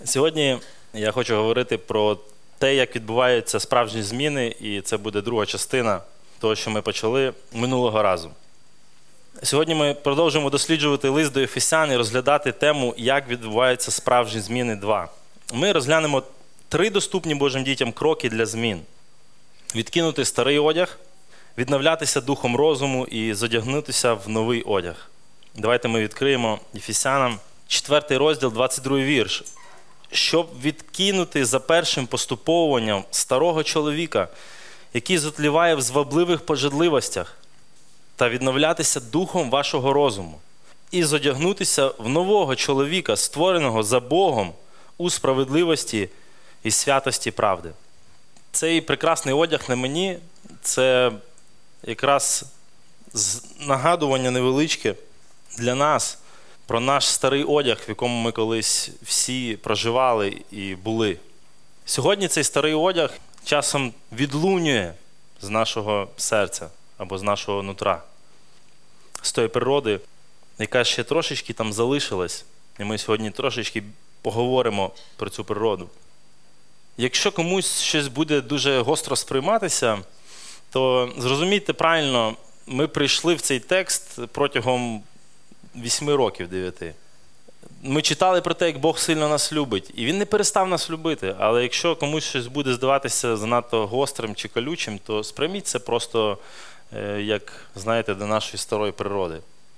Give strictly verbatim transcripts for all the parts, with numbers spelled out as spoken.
Сьогодні я хочу говорити про те, як відбуваються справжні зміни, і це буде друга частина того, що ми почали минулого разу. Сьогодні ми продовжуємо досліджувати лист до Ефесян і розглядати тему, як відбуваються справжні зміни два. Ми розглянемо три доступні Божим дітям кроки для змін. Відкинути старий одяг, відновлятися духом розуму і зодягнутися в новий одяг. Давайте ми відкриємо Ефесянам четвертий розділ, двадцять другий вірш. Щоб відкинути за першим поступовуванням старого чоловіка, який зотліває в звабливих пожадливостях, та відновлятися духом вашого розуму, і зодягнутися в нового чоловіка, створеного за Богом у справедливості і святості правди. Цей прекрасний одяг на мені – це якраз нагадування невеличке для нас про наш старий одяг, в якому ми колись всі проживали і були. Сьогодні цей старий одяг часом відлунює з нашого серця або з нашого нутра, з тої природи, яка ще трошечки там залишилась, і ми сьогодні трошечки поговоримо про цю природу. Якщо комусь щось буде дуже гостро сприйматися, то зрозумійте правильно, ми прийшли в цей текст протягом вісьми років, дев'яти. Ми читали про те, як Бог сильно нас любить, і Він не перестав нас любити. Але якщо комусь щось буде здаватися занадто гострим чи колючим, то сприйміть це просто, як, знаєте, до нашої старої природи,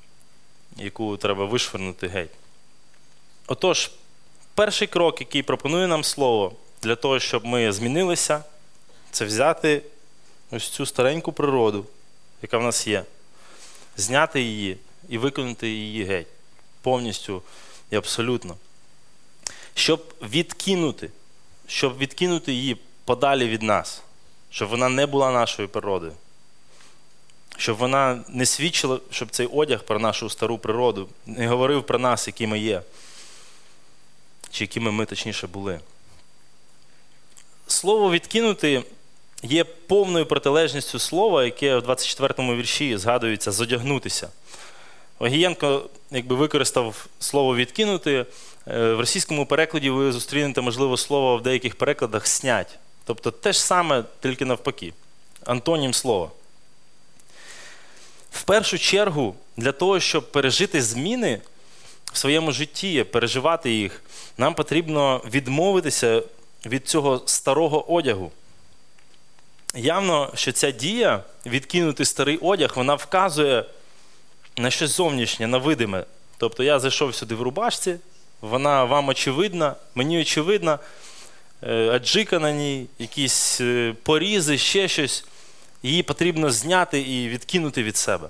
яку треба вишвернути геть. Отож, перший крок, який пропонує нам Слово для того, щоб ми змінилися, це взяти ось цю стареньку природу, яка в нас є, зняти її і викинути її геть. Повністю і абсолютно. Щоб відкинути, щоб відкинути її подалі від нас. Щоб вона не була нашою природою. Щоб вона не свідчила, щоб цей одяг про нашу стару природу не говорив про нас, які ми є. Чи якими ми, точніше, були. Слово «відкинути» є повною протилежністю слова, яке в двадцять четвертому вірші згадується «зодягнутися». Огієнко якби використав слово «відкинути». В російському перекладі ви зустрінете, можливо, слово в деяких перекладах «снять». Тобто те ж саме, тільки навпаки. Антонім слова. В першу чергу, для того, щоб пережити зміни в своєму житті, переживати їх, нам потрібно відмовитися від цього старого одягу. Явно, що ця дія, відкинути старий одяг, вона вказує на щось зовнішнє, на видиме. Тобто я зайшов сюди в рубашці, вона вам очевидна, мені очевидна, аджика на ній, якісь порізи, ще щось. Її потрібно зняти і відкинути від себе.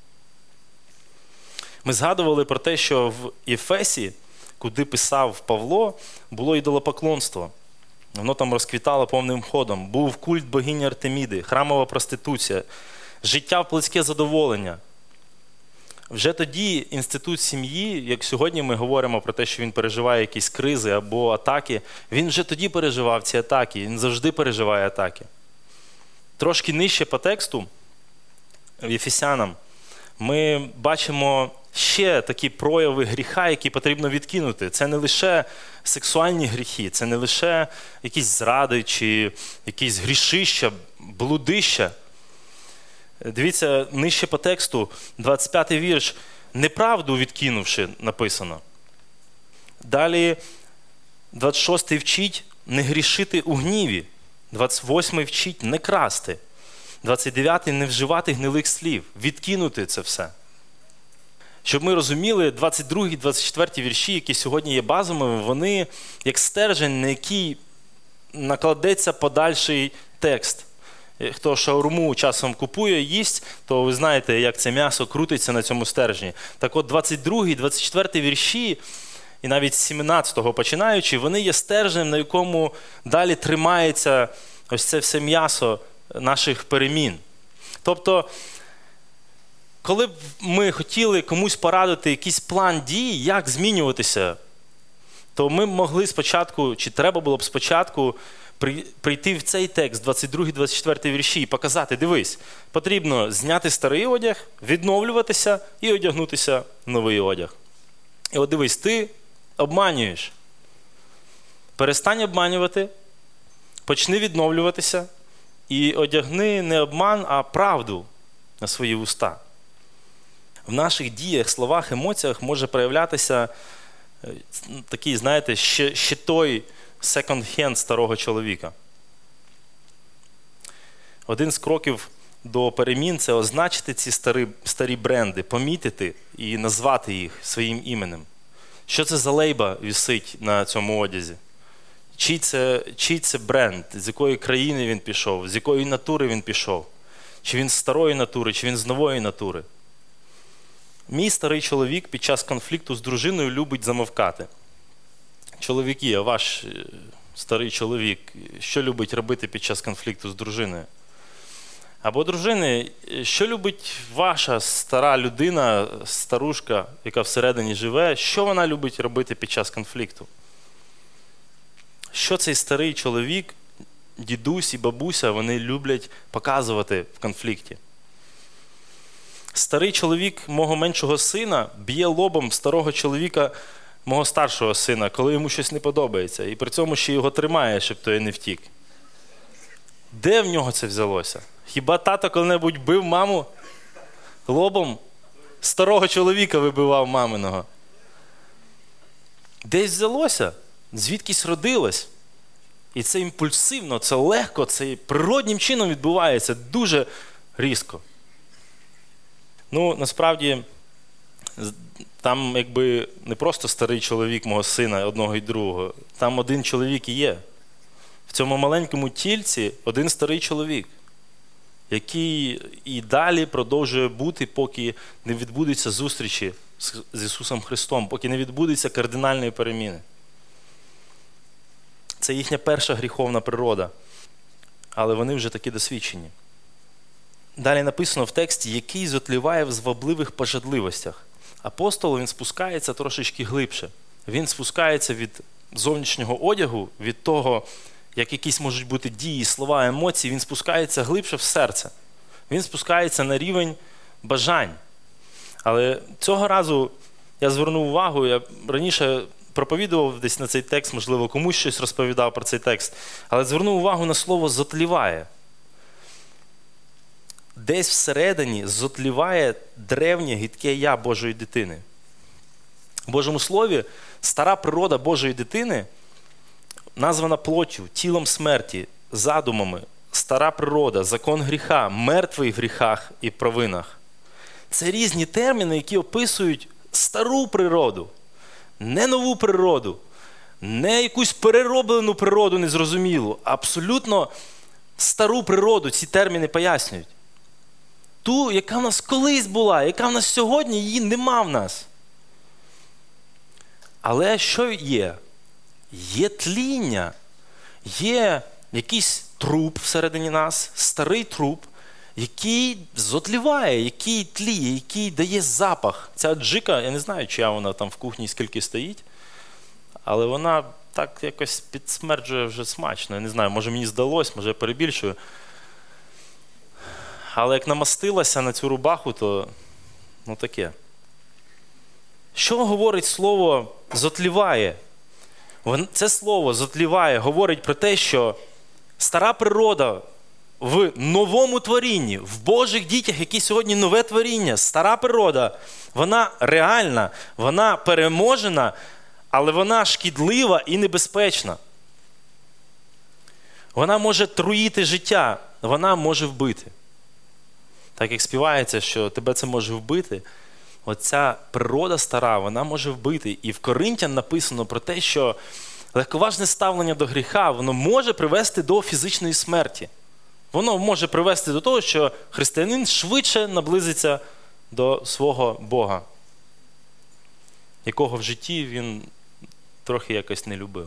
Ми згадували про те, що в Ефесі, куди писав Павло, було ідолопоклонство. Воно там розквітало повним ходом. Був культ богині Артеміди, храмова проституція, життя в плотське задоволення. Вже тоді інститут сім'ї, як сьогодні ми говоримо про те, що він переживає якісь кризи або атаки, він вже тоді переживав ці атаки, він завжди переживає атаки. Трошки нижче по тексту, в Ефесянам, ми бачимо ще такі прояви гріха, які потрібно відкинути. Це не лише сексуальні гріхи, це не лише якісь зради чи якісь грішища, блудища. Дивіться, нижче по тексту, двадцять п'ятий вірш, неправду відкинувши, написано. Далі двадцять шостий вчить не грішити у гніві. двадцять восьмий вчить не красти. двадцять дев'ятий не вживати гнилих слів. Відкинути це все. Щоб ми розуміли, двадцять другий, двадцять четвертий вірші, які сьогодні є базовими, вони як стержень, на який накладеться подальший текст. Хто шаурму часом купує, їсть, то ви знаєте, як це м'ясо крутиться на цьому стержні. Так от двадцять другий, двадцять четвертий вірші, і навіть з сімнадцятого починаючи, вони є стержнем, на якому далі тримається ось це все м'ясо наших перемін. Тобто, коли б ми хотіли комусь порадити якийсь план дій, як змінюватися, то ми могли спочатку, чи треба було б спочатку прийти в цей текст, двадцять другий, двадцять четвертий вірші, і показати, дивись, потрібно зняти старий одяг, відновлюватися і одягнутися в новий одяг. І от дивись, ти обманюєш. Перестань обманювати, почни відновлюватися і одягни не обман, а правду на свої уста. В наших діях, словах, емоціях може проявлятися такий, знаєте, ще, ще той секонд-хенд старого чоловіка. Один з кроків до перемін – це означити ці старі, старі бренди, помітити і назвати їх своїм іменем. Що це за лейба висить на цьому одязі? Чий це, чий це бренд? З якої країни він пішов? З якої натури він пішов? Чи він з старої натури, чи він з нової натури? Мій старий чоловік під час конфлікту з дружиною любить замовкати. Чоловіки, а ваш старий чоловік, що любить робити під час конфлікту з дружиною? Або дружини, що любить ваша стара людина, старушка, яка всередині живе, що вона любить робити під час конфлікту? Що цей старий чоловік, дідусь і бабуся, вони люблять показувати в конфлікті? Старий чоловік мого меншого сина б'є лобом старого чоловіка мого старшого сина, коли йому щось не подобається. І при цьому ще його тримає, щоб той не втік. Де в нього це взялося? Хіба тато коли-небудь бив маму лобом? Старого чоловіка вибивав маминого. Десь взялося, звідкись родилось. І це імпульсивно, це легко, це природнім чином відбувається, дуже різко. Ну, насправді, там якби не просто старий чоловік мого сина, одного і другого. Там один чоловік і є. В цьому маленькому тільці один старий чоловік, який і далі продовжує бути, поки не відбудуться зустрічі з Ісусом Христом, поки не відбудуться кардинальної переміни. Це їхня перша гріховна природа, але вони вже такі досвідчені. Далі написано в тексті, який зотліває в звабливих пожадливостях. Апостол, він спускається трошечки глибше. Він спускається від зовнішнього одягу, від того, як якісь можуть бути дії, слова, емоції, він спускається глибше в серце. Він спускається на рівень бажань. Але цього разу я звернув увагу, я раніше проповідував десь на цей текст, можливо, комусь щось розповідав про цей текст, але звернув увагу на слово «зотліває». Десь всередині зотліває древнє гидке «я» Божої дитини. В Божому Слові стара природа Божої дитини названа плоттю, тілом смерті, задумами, стара природа, закон гріха, мертвий в гріхах і провинах. Це різні терміни, які описують стару природу, не нову природу, не якусь перероблену природу незрозумілу, а абсолютно стару природу ці терміни пояснюють. Ту, яка в нас колись була, яка в нас сьогодні, її нема в нас. Але що є? Є тління, є якийсь труп всередині нас, старий труп, який зотліває, який тліє, який дає запах. Ця джика, я не знаю, чия вона там в кухні скільки стоїть, але вона так якось підсмерджує вже смачно. Я не знаю, може мені здалось, може я перебільшую. Але як намастилася на цю рубаху, то ну таке. Що говорить слово «зотліває»? Це слово «зотліває» говорить про те, що стара природа в новому творінні, в Божих дітях, які сьогодні нове творіння, стара природа, вона реальна, вона переможена, але вона шкідлива і небезпечна. Вона може труїти життя, вона може вбити. Так як співається, що тебе це може вбити, оця природа стара, вона може вбити. І в Коринтян написано про те, що легковажне ставлення до гріха, воно може привести до фізичної смерті. Воно може привести до того, що християнин швидше наблизиться до свого Бога, якого в житті він трохи якось не любив.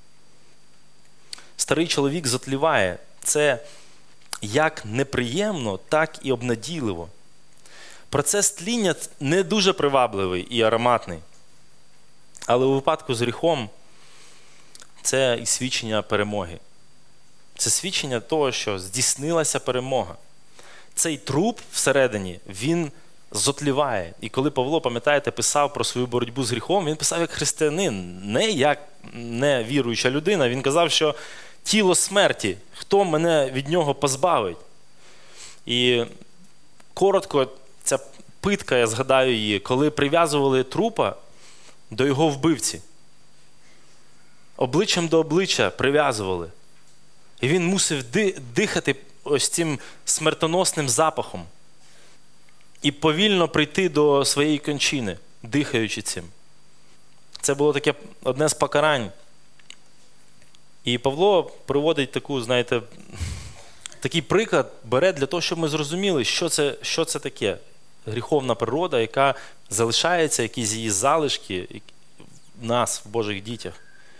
Старий чоловік зотліває. Це як неприємно, так і обнадійливо. Процес тління не дуже привабливий і ароматний. Але у випадку з гріхом це і свідчення перемоги. Це свідчення того, що здійснилася перемога. Цей труп всередині, він зотліває. І коли Павло, пам'ятаєте, писав про свою боротьбу з гріхом, він писав як християнин, не як невіруюча людина. Він казав, що тіло смерті, хто мене від нього позбавить? І коротко, ця питка, я згадаю її, коли прив'язували трупа до його вбивці. Обличчям до обличчя прив'язували. І він мусив дихати ось цим смертоносним запахом. І повільно прийти до своєї кончини, дихаючи цим. Це було таке одне з покарань. І Павло приводить таку, знаєте, такий приклад, бере для того, щоб ми зрозуміли, що це, що це таке. Гріховна природа, яка залишається, якісь її залишки в нас, в Божих дітях.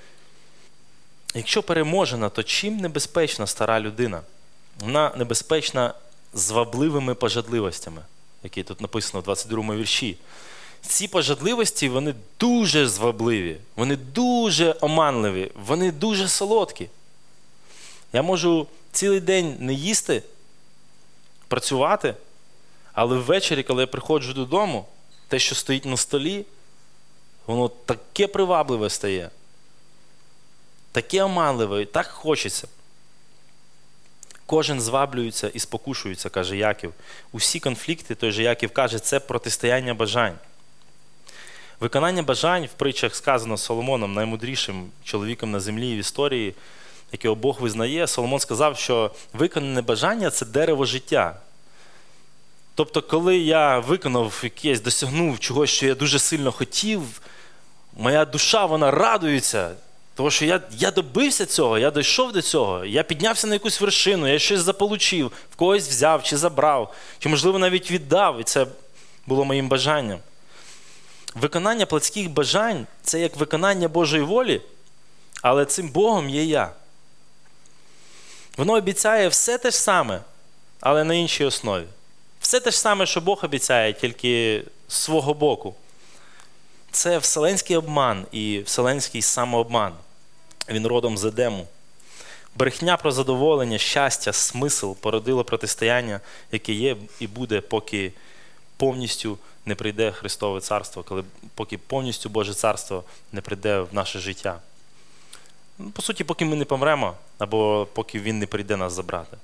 Якщо переможена, то чим небезпечна стара людина? Вона небезпечна звабливими пожадливостями, які тут написано в двадцять другому вірші. Ці пожадливості, вони дуже звабливі, вони дуже оманливі, вони дуже солодкі. Я можу цілий день не їсти, працювати, але ввечері, коли я приходжу додому, те, що стоїть на столі, воно таке привабливе стає. Таке оманливе, і так хочеться. Кожен зваблюється і спокушується, каже Яків. Усі конфлікти, той же Яків каже, це протистояння бажань. Виконання бажань, в притчах сказано Соломоном, наймудрішим чоловіком на землі в історії, якого Бог визнає. Соломон сказав, що виконане бажання – це дерево життя. Тобто, коли я виконав якесь, досягнув чогось, що я дуже сильно хотів, моя душа, вона радується, тому що я, я добився цього, я дійшов до цього, я піднявся на якусь вершину, я щось заполучив, в когось взяв чи забрав, чи, можливо, навіть віддав, і це було моїм бажанням. Виконання плотських бажань – це як виконання Божої волі, але цим Богом є я. Воно обіцяє все те ж саме, але на іншій основі. Все те ж саме, що Бог обіцяє, тільки з свого боку. Це вселенський обман і вселенський самообман. Він родом з Едему. Брехня про задоволення, щастя, смисл породило протистояння, яке є і буде, поки повністю не прийде Христове Царство, коли, поки повністю Боже Царство не прийде в наше життя. По суті, поки ми не помремо, або поки Він не прийде нас забрати.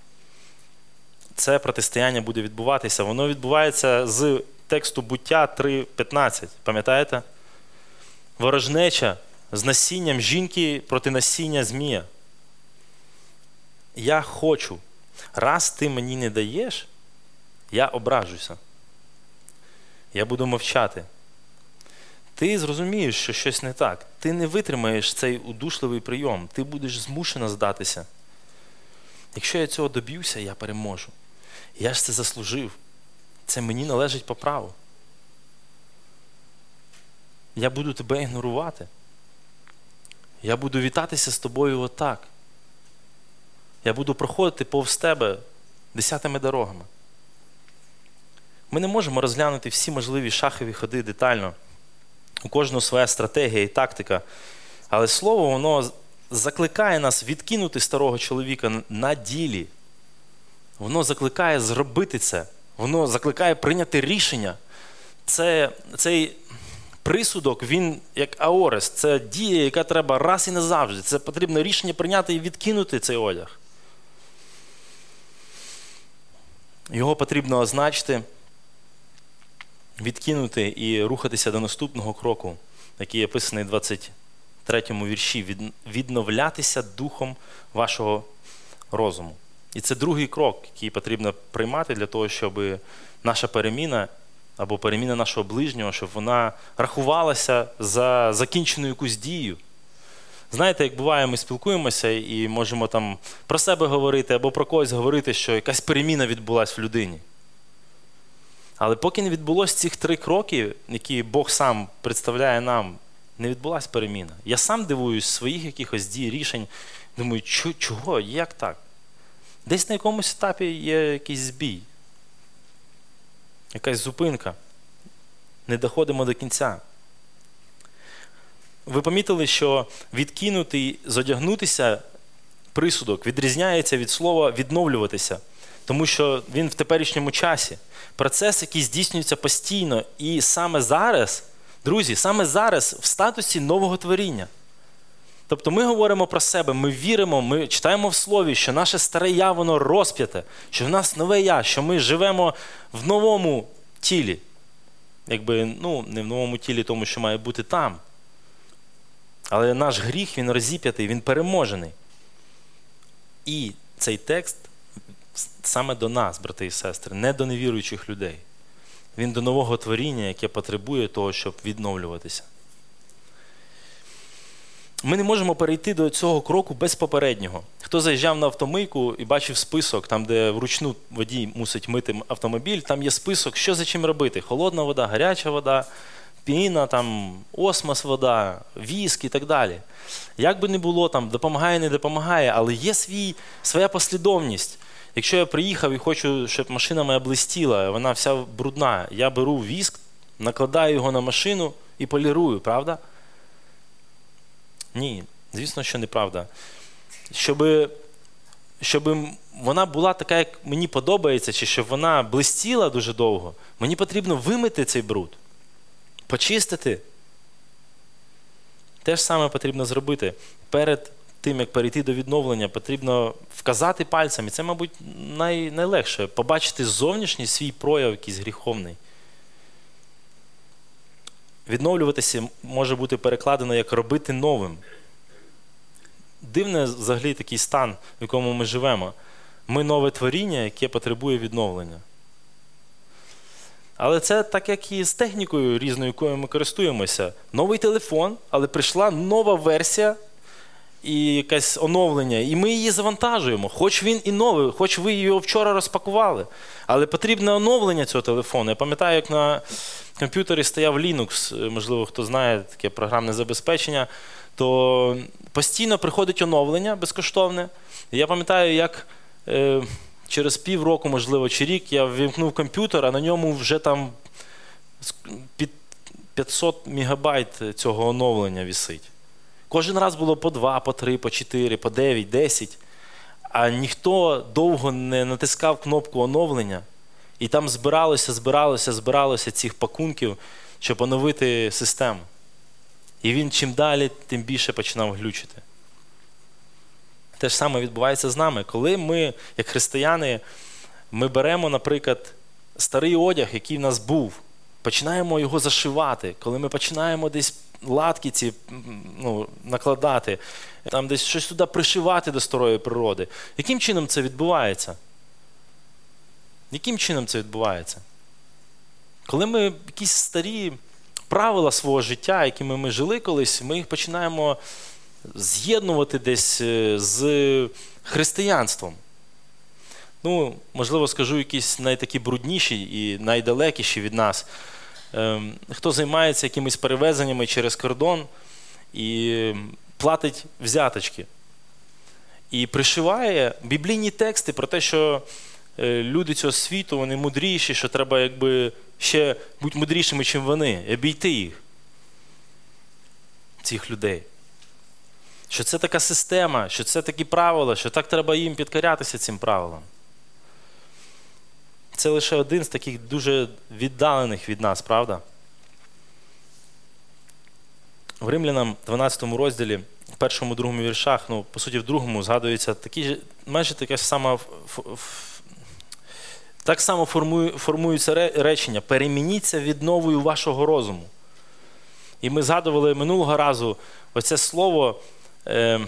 Це протистояння буде відбуватися. Воно відбувається з тексту Буття три п'ятнадцять. Пам'ятаєте? Ворожнеча з насінням жінки проти насіння змія. Я хочу. Раз ти мені не даєш, я ображуся. Я буду мовчати. Ти зрозумієш, що щось не так. Ти не витримаєш цей удушливий прийом. Ти будеш змушена здатися. Якщо я цього доб'юся, я переможу. Я ж це заслужив. Це мені належить по праву. Я буду тебе ігнорувати. Я буду вітатися з тобою отак. Я буду проходити повз тебе десятими дорогами. Ми не можемо розглянути всі можливі шахові ходи детально. У кожного своя стратегія і тактика. Але слово, воно закликає нас відкинути старого чоловіка на ділі. Воно закликає зробити це. Воно закликає прийняти рішення. Це, цей присудок, він як аорес. Це дія, яка треба раз і назавжди. Це потрібно рішення прийняти і відкинути цей одяг. Його потрібно означити, відкинути і рухатися до наступного кроку, який описаний в двадцять третьому вірші. Відновлятися духом вашого розуму. І це другий крок, який потрібно приймати для того, щоб наша переміна або переміна нашого ближнього, щоб вона рахувалася за закінчену якусь дію. Знаєте, як буває, ми спілкуємося і можемо там про себе говорити або про когось говорити, що якась переміна відбулась в людині. Але поки не відбулось цих три кроки, які Бог сам представляє нам, не відбулась переміна. Я сам дивуюсь своїх якихось дій, рішень. Думаю, чого, як так? Десь на якомусь етапі є якийсь збій. Якась зупинка. Не доходимо до кінця. Ви помітили, що відкинути, зодягнутися присудок відрізняється від слова відновлюватися. Тому що він в теперішньому часі. Процес, який здійснюється постійно. І саме зараз, друзі, саме зараз в статусі нового творіння. Тобто ми говоримо про себе, ми віримо, ми читаємо в Слові, що наше старе я, воно розп'яте, що в нас нове я, що ми живемо в новому тілі. Якби, ну, не в новому тілі, тому що має бути там. Але наш гріх, він розіп'ятий, він переможений. І цей текст саме до нас, брати і сестри, не до невіруючих людей. Він до нового творіння, яке потребує того, щоб відновлюватися. Ми не можемо перейти до цього кроку без попереднього. Хто заїжджав на автомийку і бачив список, там, де вручну водій мусить мити автомобіль, там є список, що за чим робити. Холодна вода, гаряча вода, піна, там, осмос вода, віск і так далі. Як би не було, там, допомагає, не допомагає, але є свій, своя послідовність. Якщо я приїхав і хочу, щоб машина моя блистіла, вона вся брудна, я беру віск, накладаю його на машину і полірую, правда? Ні, звісно, що неправда. Щоб, щоб вона була така, як мені подобається, чи щоб вона блистіла дуже довго, мені потрібно вимити цей бруд, почистити. Те ж саме потрібно зробити. Перед тим, як перейти до відновлення, потрібно вказати пальцем. І це, мабуть, най, найлегше. Побачити зовнішній свій прояв, якийсь гріховний. Відновлюватися може бути перекладено як робити новим. Дивний взагалі такий стан, в якому ми живемо. Ми нове творіння, яке потребує відновлення. Але це так, як і з технікою різною, якою ми користуємося. Новий телефон, але прийшла нова версія і якесь оновлення, і ми її завантажуємо. Хоч він і новий, хоч ви його вчора розпакували. Але потрібне оновлення цього телефону. Я пам'ятаю, як на комп'ютері стояв Linux, можливо, хто знає таке програмне забезпечення, то постійно приходить оновлення безкоштовне. Я пам'ятаю, як е, через півроку, можливо, чи рік я ввімкнув комп'ютер, а на ньому вже там під п'ятсот мегабайт цього оновлення висить. Кожен раз було по два, по три, по чотири, по дев'ять, десять. А ніхто довго не натискав кнопку оновлення. І там збиралося, збиралося, збиралося цих пакунків, щоб оновити систему. І він чим далі, тим більше починав глючити. Те ж саме відбувається з нами. Коли ми, як християни, ми беремо, наприклад, старий одяг, який в нас був, починаємо його зашивати, коли ми починаємо десь латки ці ну, накладати, там десь щось туди пришивати до старої природи. Яким чином це відбувається? Яким чином це відбувається? Коли ми якісь старі правила свого життя, якими ми жили колись, ми їх починаємо з'єднувати десь з християнством. Ну, можливо, скажу якісь найтакі брудніші і найдалекіші від нас. Ем, хто займається якимись перевезеннями через кордон і платить взяточки. І пришиває біблійні тексти про те, що люди цього світу, вони мудріші, що треба якби ще бути мудрішими, ніж вони, і обійти їх, цих людей. Що це така система, що це такі правила, що так треба їм підкорятися цим правилам. Це лише один з таких дуже віддалених від нас, правда? В Римлянам, дванадцятому розділі, в першому, другому віршах, ну, по суті, в другому згадується такі, майже таке саме, так само формує, формуються речення «перемініться відновою вашого розуму». І ми згадували минулого разу оце слово е,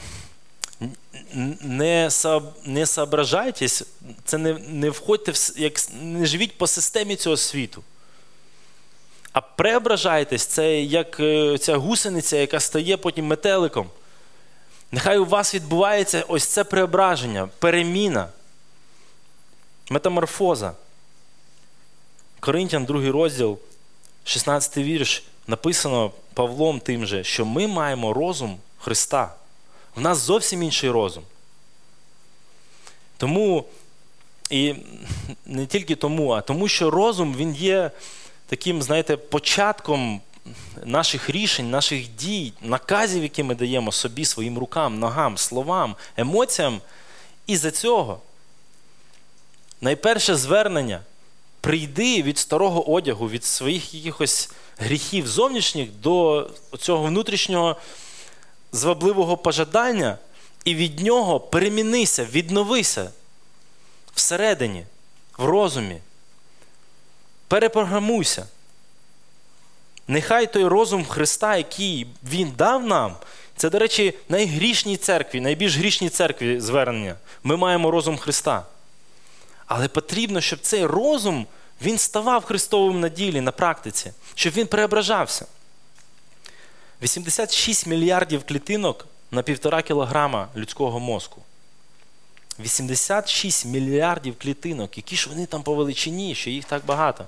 не, со, не соображайтесь, це не, не входьте, в, як, не живіть по системі цього світу. А преображайтесь, це як е, ця гусениця, яка стає потім метеликом. Нехай у вас відбувається ось це преображення, переміна, метаморфоза. Коринтян, другий розділ, шістнадцятий вірш, написано Павлом тим же, що ми маємо розум Христа. В нас зовсім інший розум. Тому, і не тільки тому, а тому, що розум, він є таким, знаєте, початком наших рішень, наших дій, наказів, які ми даємо собі, своїм рукам, ногам, словам, емоціям. І за цього найперше звернення – прийди від старого одягу, від своїх якихось гріхів зовнішніх до цього внутрішнього звабливого пожадання і від нього перемінися, відновися всередині, в розумі. Перепрограмуйся. Нехай той розум Христа, який Він дав нам, це, до речі, найгрішній церкві, найбільш грішній церкві звернення. Ми маємо розум Христа. Але потрібно, щоб цей розум, він ставав Христовим на ділі, на практиці, щоб він преображався. вісімдесят шість мільярдів клітинок на півтора кілограма людського мозку. вісімдесят шість мільярдів клітинок. Які ж вони там по величині, що їх так багато.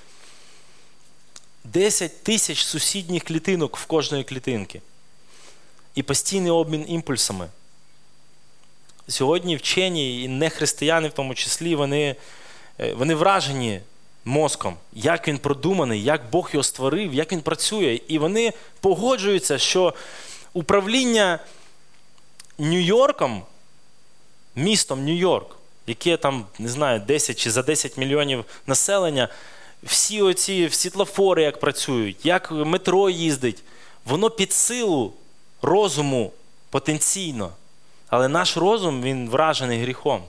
десять тисяч сусідніх клітинок в кожної клітинки. І постійний обмін імпульсами. Сьогодні вчені, і нехристияни в тому числі, вони, вони вражені мозком, як він продуманий, як Бог його створив, як він працює. І вони погоджуються, що управління Нью-Йорком, містом Нью-Йорк, яке там, не знаю, десять чи за десять мільйонів населення, всі оці світлофори як працюють, як метро їздить, воно під силу розуму потенційно. Але наш розум, він вражений гріхом.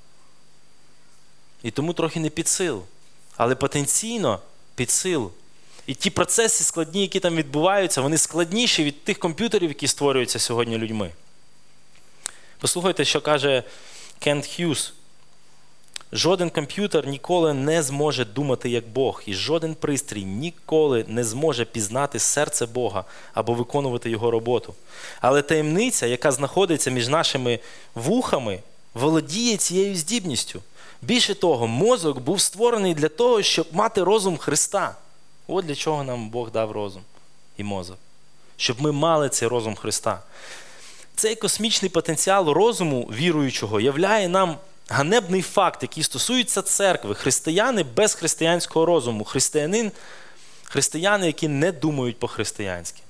І тому трохи не під силу. Але потенційно під силу. І ті процеси складні, які там відбуваються, вони складніші від тих комп'ютерів, які створюються сьогодні людьми. Послухайте, що каже Кент Х'юз. Жоден комп'ютер ніколи не зможе думати як Бог, і жоден пристрій ніколи не зможе пізнати серце Бога або виконувати його роботу. Але таємниця, яка знаходиться між нашими вухами, володіє цією здібністю. Більше того, мозок був створений для того, щоб мати розум Христа. От для чого нам Бог дав розум і мозок. Щоб ми мали цей розум Христа. Цей космічний потенціал розуму віруючого являє нам ганебний факт, який стосується церкви. Християни без християнського розуму. Християнин, християни, які не думають по-християнськи.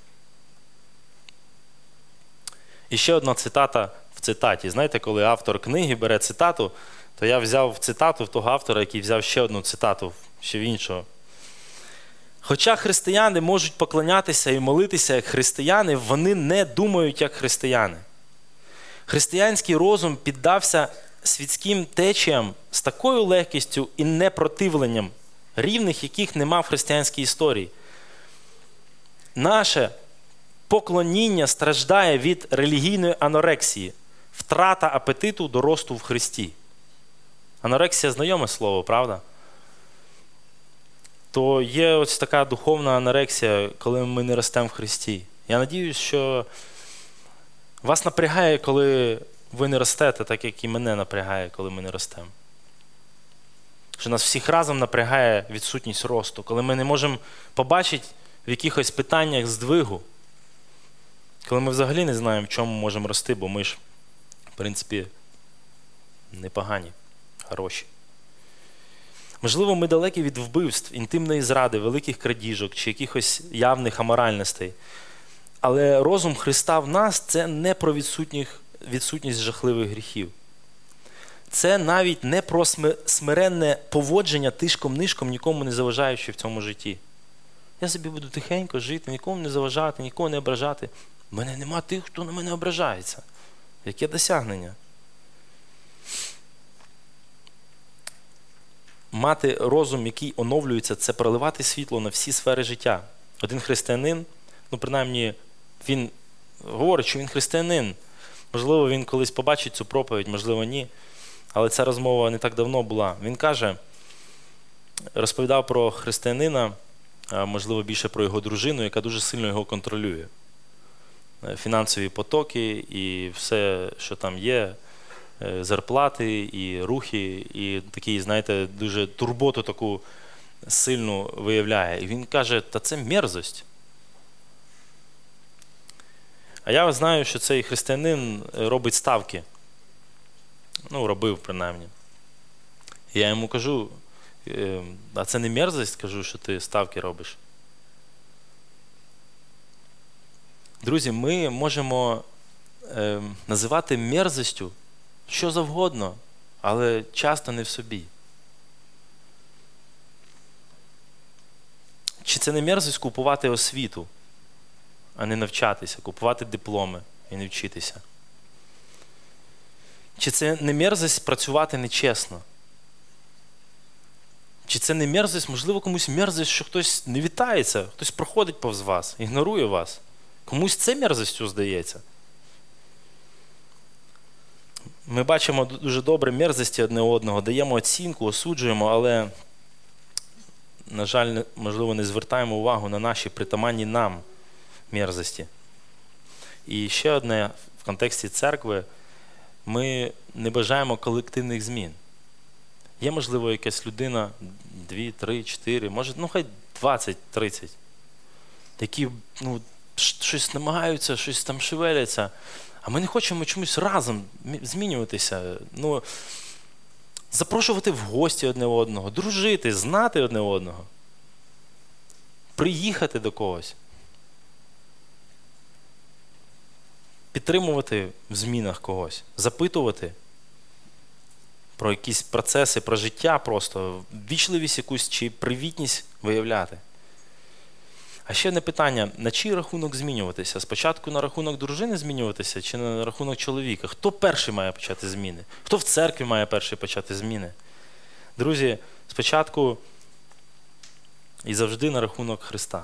І ще одна цитата в цитаті. Знаєте, коли автор книги бере цитату, то я взяв цитату в того автора, який взяв ще одну цитату, ще в іншого. Хоча християни можуть поклонятися і молитися як християни, вони не думають як християни. Християнський розум піддався світським течіям з такою легкістю і непротивленням, рівних яких нема в християнській історії. Наше поклоніння страждає від релігійної анорексії, втрата апетиту до росту в Христі. Анорексія – знайоме слово, правда? То є ось така духовна анорексія, коли ми не ростемо в Христі. Я надіюсь, що вас напрягає, коли ви не ростете, так як і мене напрягає, коли ми не ростемо. Що нас всіх разом напрягає відсутність росту, коли ми не можемо побачити в якихось питаннях здвигу, коли ми взагалі не знаємо, в чому можемо рости, бо ми ж, в принципі, непогані, хороші. Можливо, ми далекі від вбивств, інтимної зради, великих крадіжок чи якихось явних аморальностей. Але розум Христа в нас – це не про відсутніх, відсутність жахливих гріхів. Це навіть не про смиренне поводження тишком-нишком, нікому не заважаючи в цьому житті. Я собі буду тихенько жити, нікому не заважати, нікого не ображати. В мене нема тих, хто на мене ображається. Яке досягнення? Мати розум, який оновлюється, це проливати світло на всі сфери життя. Один християнин, ну принаймні, він говорить, що він християнин. Можливо, він колись побачить цю проповідь, можливо, ні. Але ця розмова не так давно була. Він каже, розповідав про християнина, можливо, більше про його дружину, яка дуже сильно його контролює. Фінансові потоки і все, що там є, зарплати і рухи, і такі, знаєте, дуже турботу таку сильну виявляє. І він каже, та це мерзость. А я знаю, що цей християнин робить ставки. Ну, робив, принаймні. І я йому кажу, а це не мерзость, кажу, що ти ставки робиш? Друзі, ми можемо е, називати мерзостю що завгодно, але часто не в собі. Чи це не мерзость купувати освіту, а не навчатися, купувати дипломи і не вчитися? Чи це не мерзость працювати нечесно? Чи це не мерзость, можливо, комусь мерзость, що хтось не вітається, хтось проходить повз вас, ігнорує вас? Комусь це мерзостю здається. Ми бачимо дуже добре мерзості одне одного, даємо оцінку, осуджуємо, але, на жаль, можливо, не звертаємо увагу на наші притаманні нам мерзості. І ще одне, в контексті церкви, ми не бажаємо колективних змін. Є, можливо, якась людина, дві, три, чотири, може, ну хай двадцять, тридцять, які, ну, щось намагаються, щось там шевеляться, а ми не хочемо чомусь разом змінюватися, ну, запрошувати в гості одне одного, дружити, знати одне одного, приїхати до когось, підтримувати в змінах когось, запитувати про якісь процеси, про життя просто, ввічливість якусь чи привітність виявляти. А ще одне питання, на чий рахунок змінюватися? Спочатку на рахунок дружини змінюватися чи на рахунок чоловіка? Хто перший має почати зміни? Хто в церкві має перший почати зміни? Друзі, спочатку і завжди на рахунок Христа.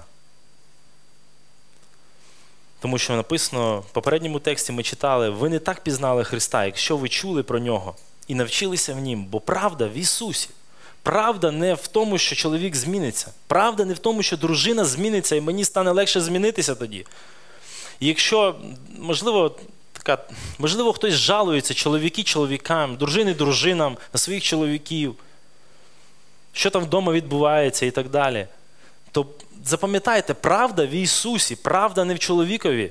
Тому що написано, в попередньому тексті ми читали, ви не так пізнали Христа, якщо ви чули про Нього і навчилися в Нім, бо правда в Ісусі. Правда не в тому, що чоловік зміниться. Правда не в тому, що дружина зміниться, і мені стане легше змінитися тоді. І якщо, можливо, така, можливо, хтось жалується, чоловіки чоловікам, дружини дружинам, на своїх чоловіків, що там вдома відбувається і так далі, то запам'ятайте, правда в Ісусі, правда не в чоловікові.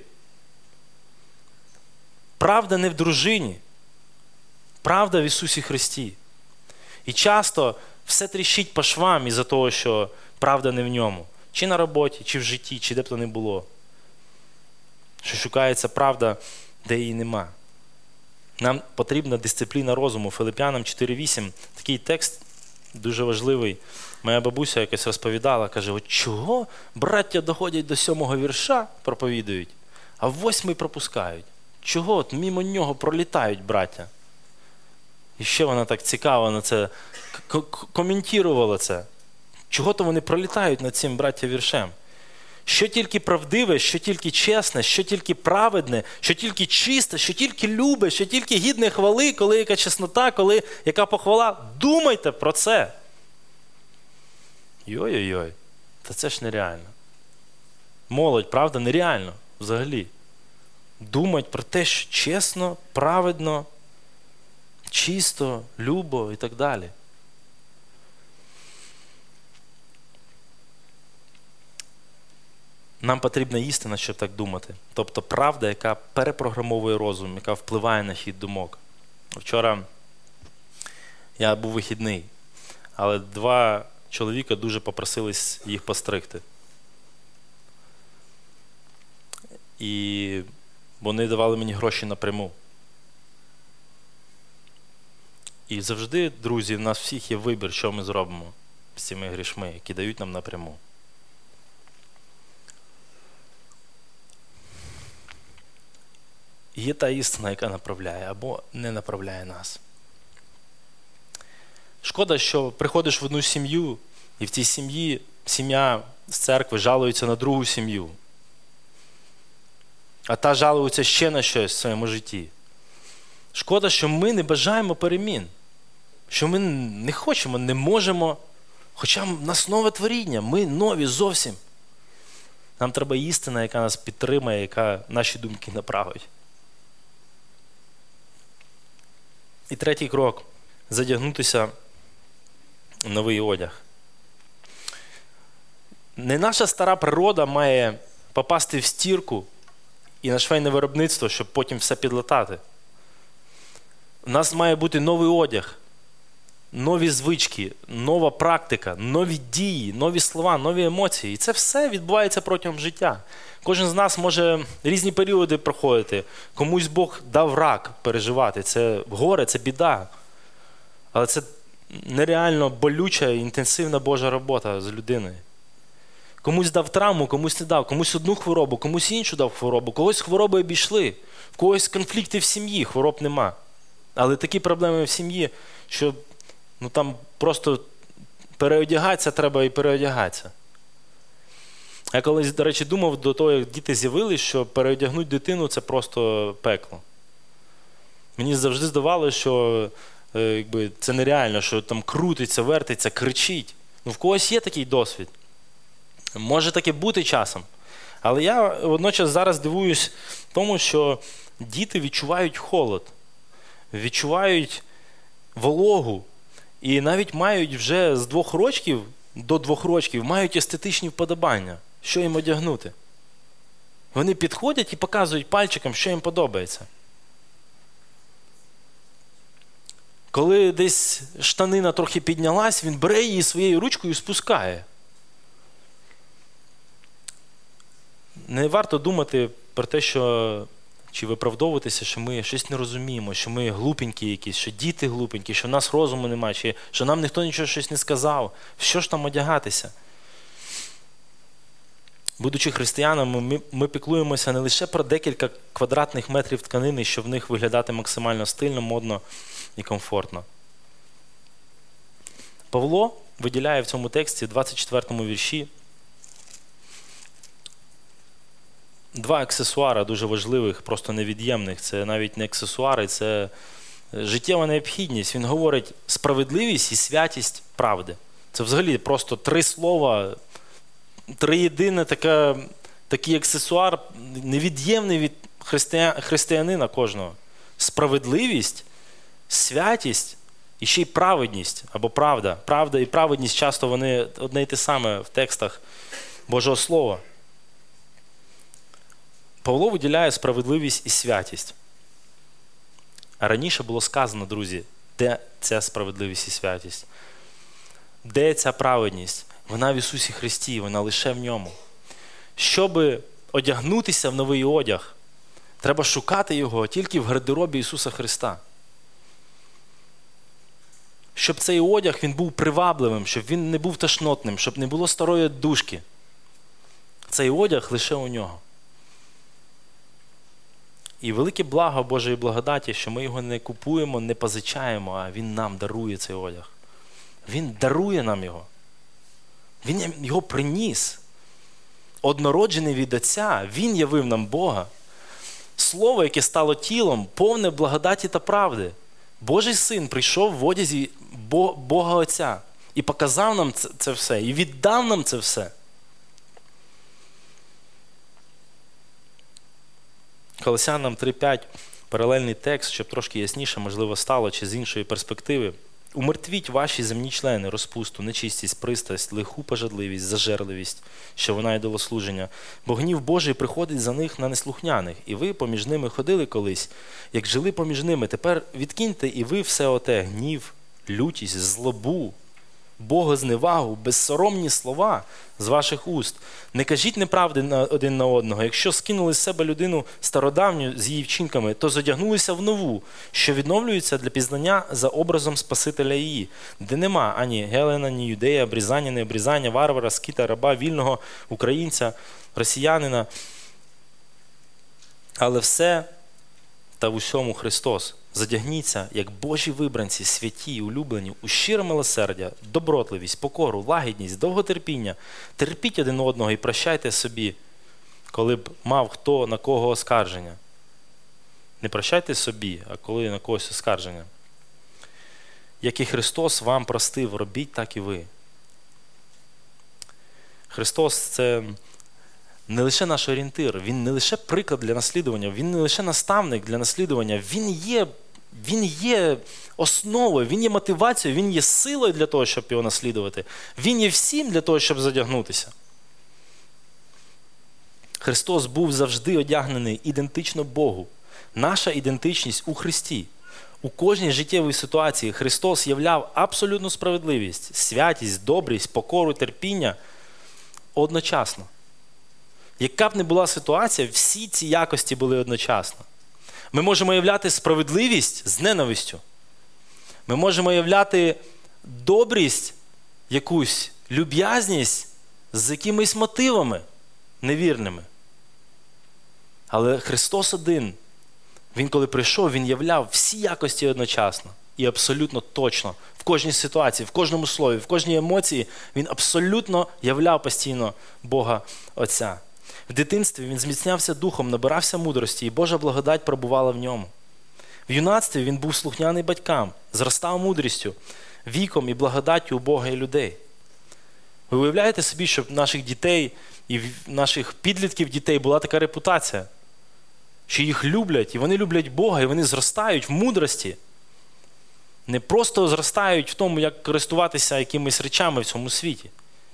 Правда не в дружині. Правда в Ісусі Христі. І часто все тріщить по швам із-за того, що правда не в ньому. Чи на роботі, чи в житті, чи де б то не було. Що шукається правда, де її нема. Нам потрібна дисципліна розуму. Филип'янам чотири вісім. Такий текст дуже важливий. Моя бабуся якось розповідала, каже, от чого браття доходять до сьомого вірша, проповідують, а в восьмий пропускають? Чого от мимо нього пролітають браття? І ще вона так цікаво на це коментувала це. Чого то вони пролітають над цим, браття, віршем? Що тільки правдиве, що тільки чесне, що тільки праведне, що тільки чисте, що тільки любе, що тільки гідне хвали, коли яка чеснота, коли яка похвала. Думайте про це. Йой-йой-йой, та це ж нереально. Молодь, правда, нереально взагалі. Думать про те, що чесно, праведно, чисто, любо і так далі. Нам потрібна істина, щоб так думати. Тобто правда, яка перепрограмовує розум, яка впливає на хід думок. Вчора я був вихідний, але два чоловіка дуже попросились їх постригти. І вони давали мені гроші напряму. І завжди, друзі, в нас всіх є вибір, що ми зробимо з цими грішми, які дають нам напряму. Є та істина, яка направляє або не направляє нас. Шкода, що приходиш в одну сім'ю, і в цій сім'ї сім'я з церкви жалується на другу сім'ю. А та жалується ще на щось в своєму житті. Шкода, що ми не бажаємо перемін. Що ми не хочемо, не можемо. Хоча в нас нове творіння, ми нові зовсім. Нам треба істина, яка нас підтримає, яка наші думки направить. І третій крок – задягнутися в новий одяг. Не наша стара природа має попасти в стірку і на швейне виробництво, щоб потім все підлатати. У нас має бути новий одяг, нові звички, нова практика, нові дії, нові слова, нові емоції. І це все відбувається протягом життя. Кожен з нас може різні періоди проходити. Комусь Бог дав рак переживати. Це горе, це біда. Але це нереально болюча і інтенсивна Божа робота з людиною. Комусь дав травму, комусь не дав, комусь одну хворобу, комусь іншу дав хворобу, когось хвороби обійшли, в когось конфлікти в сім'ї, хвороб нема. Але такі проблеми в сім'ї, що ну, там просто переодягатися треба і переодягатися. Я колись, до речі, думав до того, як діти з'явились, що переодягнути дитину – це просто пекло. Мені завжди здавалося, що е, якби, це нереально, що там крутиться, вертиться, кричить. Ну, в когось є такий досвід. Може таке бути часом. Але я водночас зараз дивуюсь тому, що діти відчувають холод, відчувають вологу. І навіть мають вже з двох рочків до двох рочків мають естетичні вподобання, що їм одягнути. Вони підходять і показують пальчиком, що їм подобається. Коли десь штанина трохи піднялась, він бере її своєю ручкою і спускає. Не варто думати про те, що чи виправдовуватися, що ми щось не розуміємо, що ми глупенькі якісь, що діти глупенькі, що в нас розуму немає, чи що нам ніхто нічого щось не сказав. Що ж там одягатися? Будучи християнами, ми, ми піклуємося не лише про декілька квадратних метрів тканини, щоб в них виглядати максимально стильно, модно і комфортно. Павло виділяє в цьому тексті, двадцять четвертому вірші, два аксесуари дуже важливих, просто невід'ємних. Це навіть не аксесуари, це життєва необхідність. Він говорить справедливість і святість правди. Це взагалі просто три слова, триєдине таке, такий аксесуар, невід'ємний від християн, християнина кожного. Справедливість, святість і ще й праведність, або правда. Правда і праведність часто вони одне й те саме в текстах Божого Слова. Павло виділяє справедливість і святість. А раніше було сказано, друзі, де ця справедливість і святість? Де ця праведність? Вона в Ісусі Христі, вона лише в Ньому. Щоби одягнутися в новий одяг, треба шукати його тільки в гардеробі Ісуса Христа. Щоб цей одяг він був привабливим, щоб він не був тошнотним, щоб не було старої душки. Цей одяг лише у Нього. І велике благо Божої благодаті, що ми його не купуємо, не позичаємо, а Він нам дарує цей одяг. Він дарує нам його. Він його приніс. Однороджений від Отця, Він явив нам Бога. Слово, яке стало тілом, повне благодаті та правди. Божий Син прийшов в одязі Бога Отця і показав нам це все, і віддав нам це все. Колосянам три п'ять, паралельний текст, щоб трошки ясніше, можливо, стало, чи з іншої перспективи. «Умертвіть ваші земні члени, розпусту, нечистість, пристрасть, лиху пожадливість, зажерливість, що вона ідолослуження. Бо гнів Божий приходить за них на неслухняних, і ви поміж ними ходили колись, як жили поміж ними. Тепер відкиньте і ви все оте, гнів, лютість, злобу, богозневагу, безсоромні слова з ваших уст. Не кажіть неправди один на одного. Якщо скинули з себе людину стародавню з її вчинками, то зодягнулися в нову, що відновлюється для пізнання за образом Спасителя її, де нема ані гелена, ні юдея, обрізання, не обрізання, варвара, скіта, раба, вільного, українця, росіянина. Але все та в усьому Христос. Задягніться, як Божі вибранці, святі, улюблені, у щире милосердя, добротливість, покору, лагідність, довготерпіння. Терпіть один одного і прощайте собі, коли б мав хто на кого оскарження. Не прощайте собі, а коли на когось оскарження. Як і Христос вам простив, робіть так і ви. Христос – це не лише наш орієнтир, Він не лише приклад для наслідування, Він не лише наставник для наслідування, Він є, він є основою, Він є мотивацією, Він є силою для того, щоб його наслідувати. Він є всім для того, щоб задягнутися. Христос був завжди одягнений ідентично Богу. Наша ідентичність у Христі. У кожній життєвій ситуації Христос являв абсолютну справедливість, святість, добрість, покору, терпіння одночасно. Яка б не була ситуація, всі ці якості були одночасно. Ми можемо являти справедливість з ненавистю. Ми можемо являти добрість, якусь люб'язність з якимись мотивами невірними. Але Христос один, Він коли прийшов, Він являв всі якості одночасно. І абсолютно точно, в кожній ситуації, в кожному слові, в кожній емоції Він абсолютно являв постійно Бога Отця. В дитинстві Він зміцнявся духом, набирався мудрості, і Божа благодать пробувала в ньому. В юнацтві Він був слухняний батькам, зростав мудрістю, віком і благодаттю у Бога і людей. Ви уявляєте собі, щоб в наших дітей і в наших підлітків дітей була така репутація, що їх люблять, і вони люблять Бога, і вони зростають в мудрості. Не просто зростають в тому, як користуватися якимись речами в цьому світі.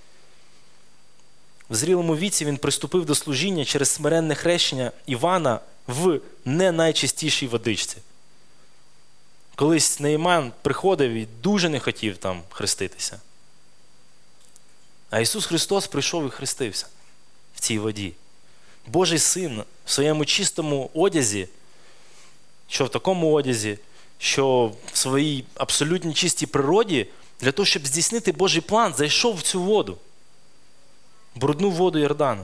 В зрілому віці він приступив до служіння через смиренне хрещення Івана в не найчистішій водичці. Колись Неїман приходив і дуже не хотів там хреститися. А Ісус Христос прийшов і хрестився в цій воді. Божий Син в своєму чистому одязі, що в такому одязі, що в своїй абсолютно чистій природі, для того, щоб здійснити Божий план, зайшов в цю воду. Брудну воду Йордану.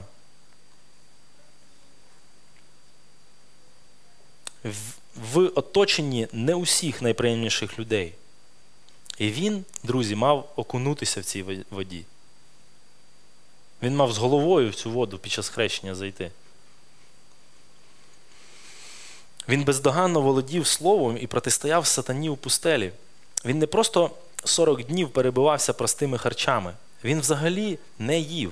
В, в оточенні не усіх найприємніших людей. І він, друзі, мав окунутися в цій воді. Він мав з головою в цю воду під час хрещення зайти. Він бездоганно володів словом і протистояв сатані у пустелі. Він не просто сорок днів перебивався простими харчами. Він взагалі не їв.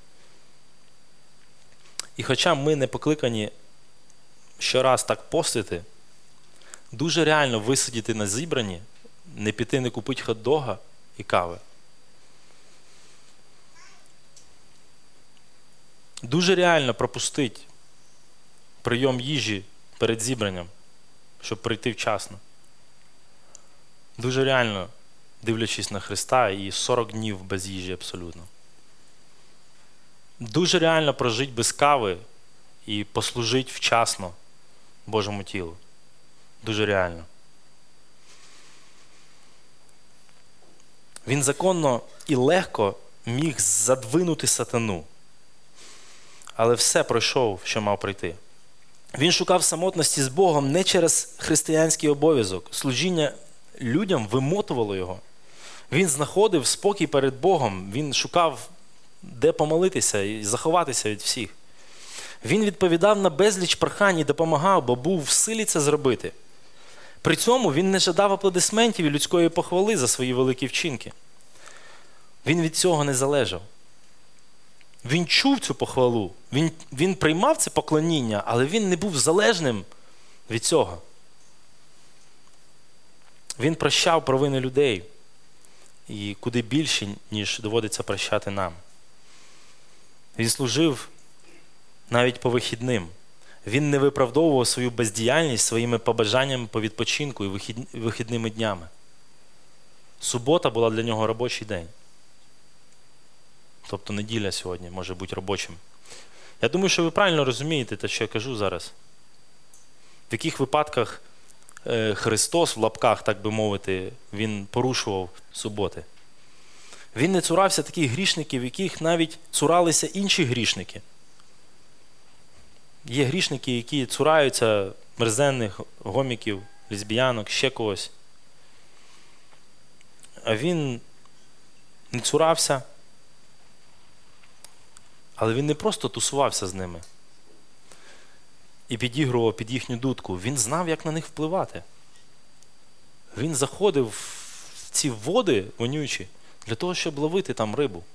І хоча ми не покликані щораз так постити, дуже реально висидіти на зібранні, не піти, не купити хот-дога і кави. Дуже реально пропустити прийом їжі перед зібранням, щоб прийти вчасно. Дуже реально, дивлячись на Христа, і сорок днів без їжі абсолютно. Дуже реально прожити без кави і послужити вчасно Божому тілу. Дуже реально. Він законно і легко міг задвинути сатану. Але все пройшов, що мав пройти. Він шукав самотності з Богом не через християнський обов'язок. Служіння людям вимотувало його. Він знаходив спокій перед Богом. Він шукав, де помолитися і заховатися від всіх. Він відповідав на безліч прохань і допомагав, бо був в силі це зробити. При цьому він не жадав аплодисментів і людської похвали за свої великі вчинки. Він від цього не залежав. Він чув цю похвалу, він, він приймав це поклоніння, але він не був залежним від цього. Він прощав провини людей, і куди більше, ніж доводиться прощати нам. Він служив навіть по вихідним. Він не виправдовував свою бездіяльність своїми побажаннями по відпочинку і вихід, вихідними днями. Субота була для нього робочий день. Тобто неділя сьогодні може бути робочим. Я думаю, що ви правильно розумієте те, що я кажу зараз. В яких випадках е, Христос, в лапках, так би мовити, Він порушував суботи. Він не цурався таких грішників, яких навіть цуралися інші грішники. Є грішники, які цураються мерзенних гоміків, лесбіянок, ще когось. А він не цурався. Але він не просто тусувався з ними і підігрував під їхню дудку. Він знав, як на них впливати. Він заходив в ці води вонючі для того, щоб ловити там рибу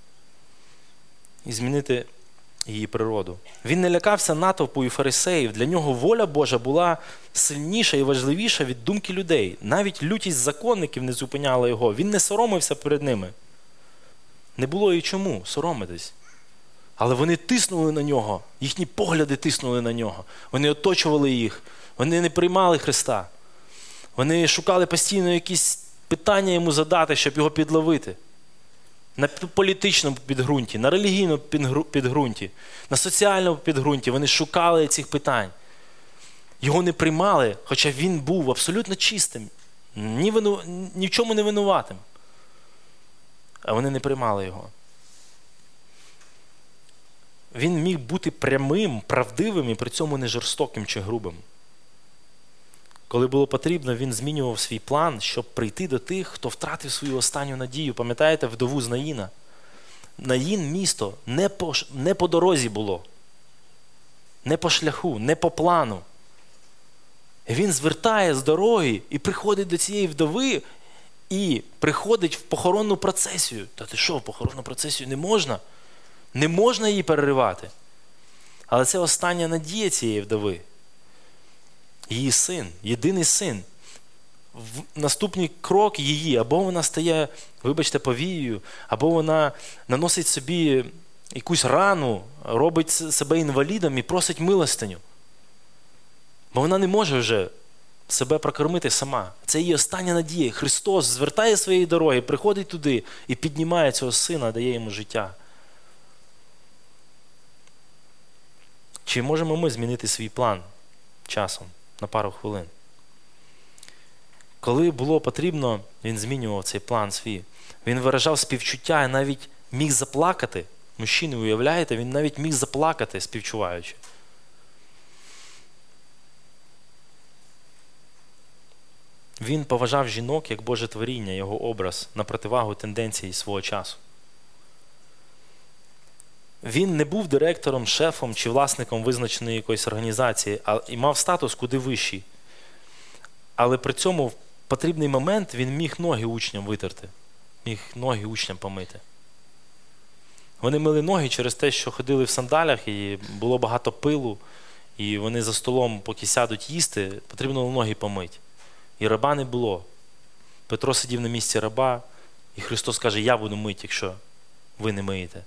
і змінити її природу. Він не лякався натовпу і фарисеїв. Для нього воля Божа була сильніша і важливіша від думки людей. Навіть лютість законників не зупиняла його. Він не соромився перед ними. Не було і чому соромитись. Але вони тиснули на нього, їхні погляди тиснули на нього. Вони оточували їх, вони не приймали Христа. Вони шукали постійно якісь питання йому задати, щоб його підловити. На політичному підґрунті, на релігійному підґрунті, на соціальному підґрунті. Вони шукали цих питань. Його не приймали, хоча він був абсолютно чистим, ні, вину, ні в чому не винуватим. А вони не приймали його. він міг бути прямим, правдивим і при цьому не жорстоким чи грубим. Коли було потрібно, він змінював свій план, щоб прийти до тих, хто втратив свою останню надію. Пам'ятаєте вдову з Наїна? Наїн місто не по, не по дорозі було, не по шляху, не по плану. Він звертає з дороги і приходить до цієї вдови і приходить в похоронну процесію. Та ти що, в похоронну процесію не можна? Не можна її переривати. Але це остання надія цієї вдови. Її син, єдиний син. В наступний крок її, або вона стає, вибачте, повією, або вона наносить собі якусь рану, робить себе інвалідом і просить милостиню. Бо вона не може вже себе прокормити сама. Це її остання надія. Христос звертає своєї дороги, приходить туди і піднімає цього сина, дає йому життя. Чи можемо ми змінити свій план часом на пару хвилин? Коли було потрібно, він змінював цей план свій. Він виражав співчуття і навіть міг заплакати. Мужчини, уявляєте, він навіть міг заплакати, співчуваючи. Він поважав жінок як Боже творіння, його образ, на противагу тенденції свого часу. Він не був директором, шефом чи власником визначеної якоїсь організації, а і мав статус куди вищий. Але при цьому в потрібний момент він міг ноги учням витерти, міг ноги учням помити. Вони мили ноги через те, що ходили в сандалях і було багато пилу, і вони за столом, поки сядуть їсти, потрібно було ноги помити. І раба не було. Петро сидів на місці раба, і Христос каже, я буду мити, якщо ви не миєте.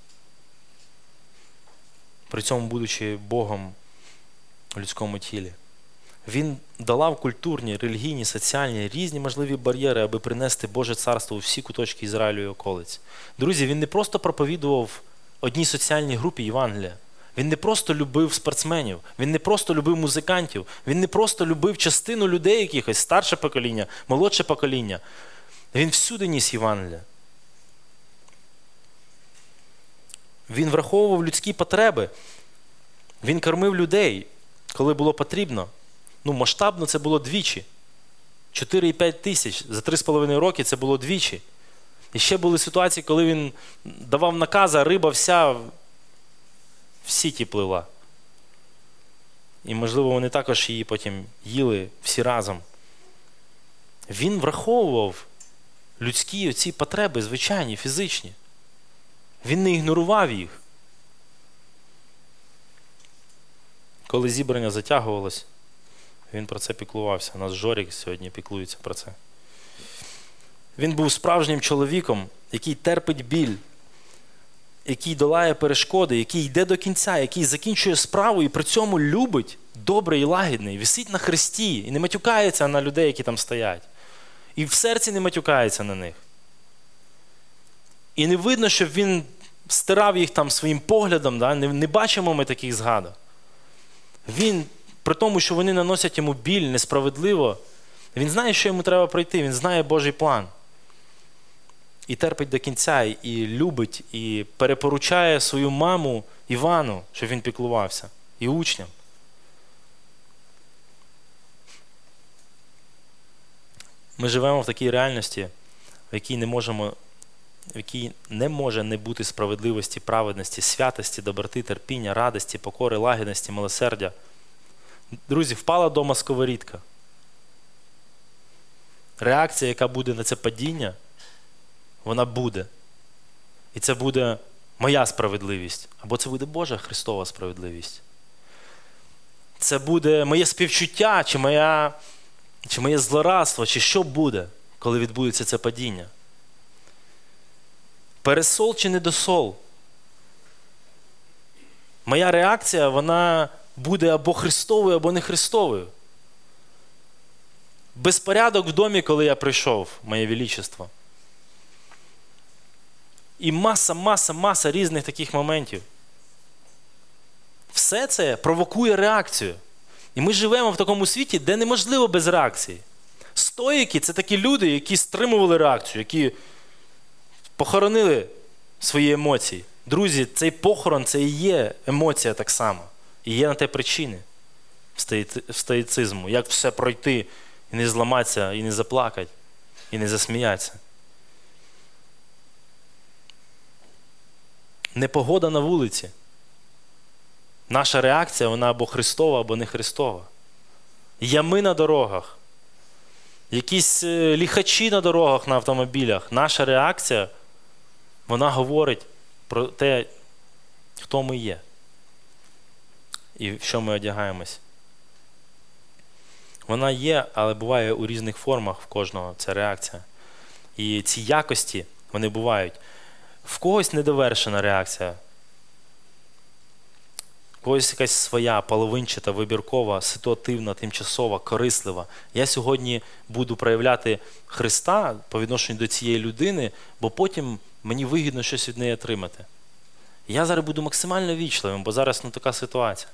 При цьому будучи Богом у людському тілі. Він долав культурні, релігійні, соціальні, різні можливі бар'єри, аби принести Боже царство у всі куточки Ізраїлю і околиць. Друзі, він не просто проповідував одній соціальній групі Євангелія. Він не просто любив спортсменів, він не просто любив музикантів, він не просто любив частину людей якихось, старше покоління, молодше покоління. Він всюди ніс Євангелія. Він враховував людські потреби. Він кормив людей, коли було потрібно. Ну, масштабно це було двічі. чотири і п'ять тисяч. За три з половиною роки це було двічі. І ще були ситуації, коли він давав накази, а риба вся в сіті плила. І, можливо, вони також її потім їли всі разом. Він враховував людські оці потреби, звичайні, фізичні. Він не ігнорував їх. Коли зібрання затягувалось, він про це піклувався. У нас Жорік сьогодні піклується про це. Він був справжнім чоловіком, який терпить біль, який долає перешкоди, який йде до кінця, який закінчує справу і при цьому любить, добрий і лагідний, висить на хресті і не матюкається на людей, які там стоять. І в серці не матюкається на них. І не видно, щоб він стирав їх там своїм поглядом, да? не, не бачимо ми таких згадок. Він, при тому, що вони наносять йому біль несправедливо, він знає, що йому треба пройти, він знає Божий план. І терпить до кінця, і любить, і перепоручає свою маму Івану, щоб він піклувався, і учням. Ми живемо в такій реальності, в якій не можемо, в якій не може не бути справедливості, праведності, святості, доброти, терпіння, радості, покори, лагідності, милосердя. Друзі, впала дома сковорідка. Реакція, яка буде на це падіння, вона буде. І це буде моя справедливість. Або це буде Божа Христова справедливість. Це буде моє співчуття, чи, моя, чи моє злорадство, чи що буде, коли відбудеться це падіння. Пересол чи недосол. Моя реакція, вона буде або Христовою, або не Христовою. Безпорядок в домі, коли я прийшов, моє величество. І маса, маса, маса різних таких моментів. Все це провокує реакцію. І ми живемо в такому світі, де неможливо без реакції. Стоїки – це такі люди, які стримували реакцію, які похоронили свої емоції. Друзі, цей похорон – це і є емоція так само. І є на те причини в стоїцизму. Як все пройти і не зламатися, і не заплакати, і не засміятися. Непогода на вулиці. Наша реакція, вона або Христова, або не Христова. Ями на дорогах. Якісь ліхачі на дорогах на автомобілях. Наша реакція, вона говорить про те, хто ми є. І в що ми одягаємось. Вона є, але буває у різних формах в кожного ця реакція. І ці якості, вони бувають. В когось недовершена реакція. В когось якась своя, половинчата, вибіркова, ситуативна, тимчасова, корислива. Я сьогодні буду проявляти Христа по відношенню до цієї людини, бо потім мені вигідно щось від неї отримати. Я зараз буду максимально вічливим, бо зараз ну, така ситуація.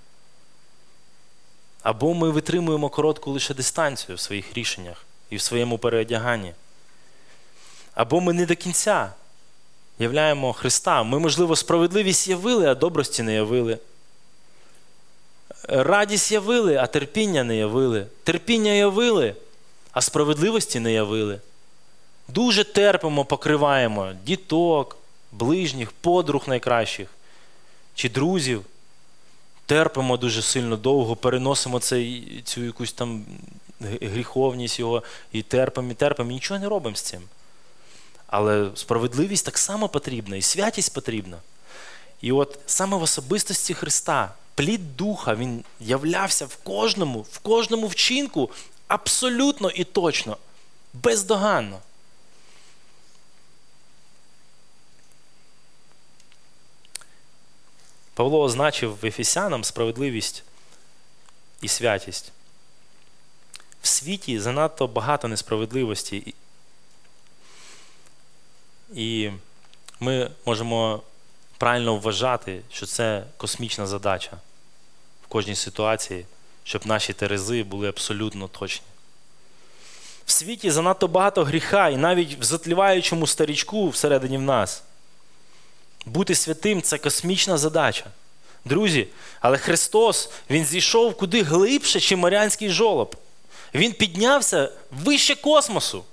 Або ми витримуємо коротку лише дистанцію в своїх рішеннях і в своєму переодяганні. Або ми не до кінця являємо Христа. Ми, можливо, справедливість явили, а добрості не явили. Радість явили, а терпіння не явили. Терпіння явили, а справедливості не явили. Дуже терпимо, покриваємо діток, ближніх, подруг найкращих чи друзів. Терпимо дуже сильно довго, переносимо цей, цю якусь там гріховність його і терпимо, і терпимо, і нічого не робимо з цим. Але справедливість так само потрібна, і святість потрібна. І от саме в особистості Христа, плід Духа, він являвся в кожному, в кожному вчинку абсолютно і точно, бездоганно. Павло означив в Ефесянам справедливість і святість. В світі занадто багато несправедливості. І ми можемо правильно вважати, що це космічна задача в кожній ситуації, щоб наші терези були абсолютно точні. В світі занадто багато гріха, і навіть в затліваючому старічку всередині в нас бути святим – це космічна задача. Друзі, але Христос, Він зійшов куди глибше, чим Маріанський жолоб. Він піднявся вище космосу.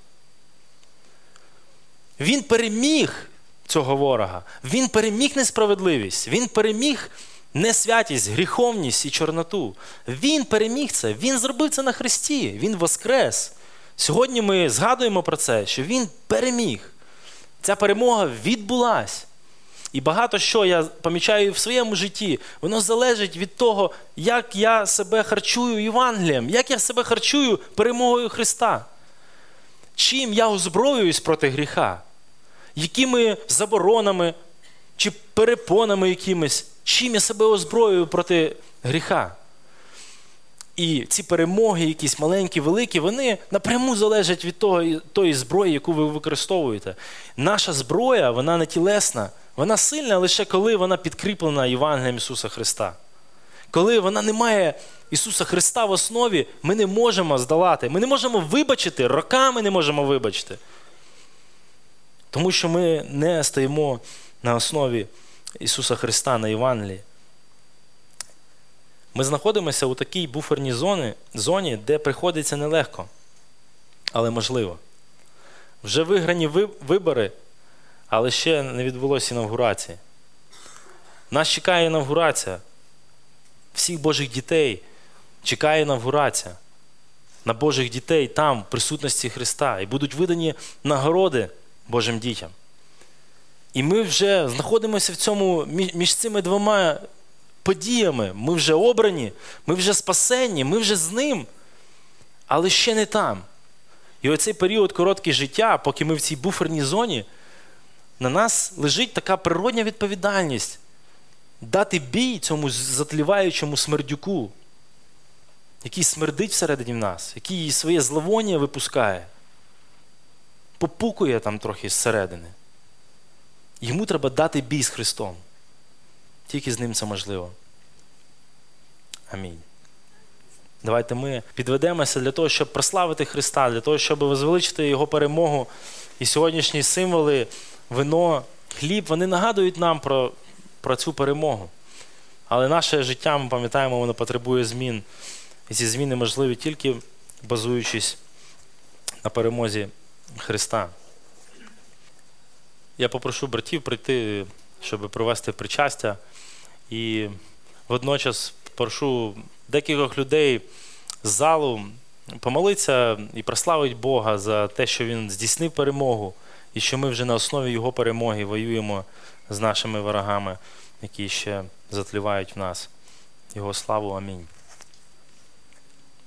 Він переміг цього ворога. Він переміг несправедливість. Він переміг несвятість, гріховність і чорноту. Він переміг це. Він зробив це на Христі. Він воскрес. Сьогодні ми згадуємо про це, що Він переміг. Ця перемога відбулась. І багато що я помічаю в своєму житті, воно залежить від того, як я себе харчую Євангелієм, як я себе харчую перемогою Христа. Чим я озброююсь проти гріха? Якими заборонами чи перепонами якимись? Чим я себе озброюю проти гріха? І ці перемоги, якісь маленькі, великі, вони напряму залежать від того, тої зброї, яку ви використовуєте. Наша зброя, вона не тілесна, вона сильна лише коли вона підкріплена Євангелієм Ісуса Христа. Коли вона не має Ісуса Христа в основі, ми не можемо здолати, ми не можемо вибачити, роками не можемо вибачити. Тому що ми не стоїмо на основі Ісуса Христа, на Євангелії. Ми знаходимося у такій буферній зоні, зоні, де приходиться нелегко, але можливо. Вже виграні вибори, але ще не відбулося інавгурації. Нас чекає інавгурація. Всіх Божих дітей чекає інавгурація. На Божих дітей там, в присутності Христа. І будуть видані нагороди Божим дітям. І ми вже знаходимося в цьому, між цими двома подіями. Ми вже обрані, ми вже спасені, ми вже з Ним, але ще не там. І оцей період короткий життя, поки ми в цій буферній зоні, на нас лежить така природня відповідальність дати бій цьому затліваючому смердюку, який смердить всередині в нас, який своє зловоння випускає, попукує там трохи зсередини. Йому треба дати бій з Христом. Тільки з Ним це можливо. Амінь. Давайте ми підведемося для того, щоб прославити Христа, для того, щоб возвеличити Його перемогу. І сьогоднішні символи, вино хліб, вони нагадують нам про, про цю перемогу. Але наше життя, ми пам'ятаємо, воно потребує змін. І ці зміни можливі тільки базуючись на перемозі Христа. Я попрошу братів прийти, щоб провести причастя. І водночас прошу декількох людей з залу помолитися і прославити Бога за те, що Він здійснив перемогу, і що ми вже на основі Його перемоги воюємо з нашими ворогами, які ще затлівають в нас. Його славу. Амінь.